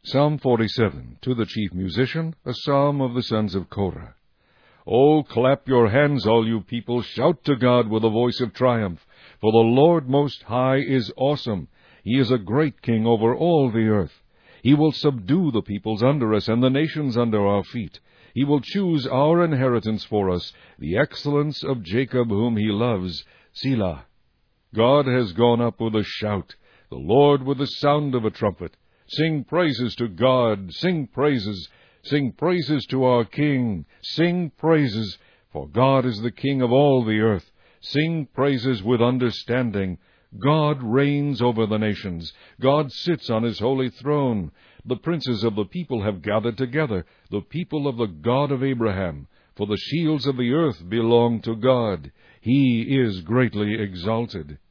Psalm 47, to the chief musician, a psalm of the sons of Korah. O clap your hands, all you people, shout to God with a voice of triumph, for the Lord Most High is awesome. He is a great king over all the earth. He will subdue the peoples under us and the nations under our feet. He will choose our inheritance for us, the excellence of Jacob whom he loves. Selah. God has gone up with a shout, the Lord with the sound of a trumpet. Sing praises to God, sing praises. Sing praises to our King, sing praises, for God is the King of all the earth. Sing praises with understanding. God reigns over the nations. God sits on his holy throne. The princes of the people have gathered together, the people of the God of Abraham. For the shields of the earth belong to God. He is greatly exalted.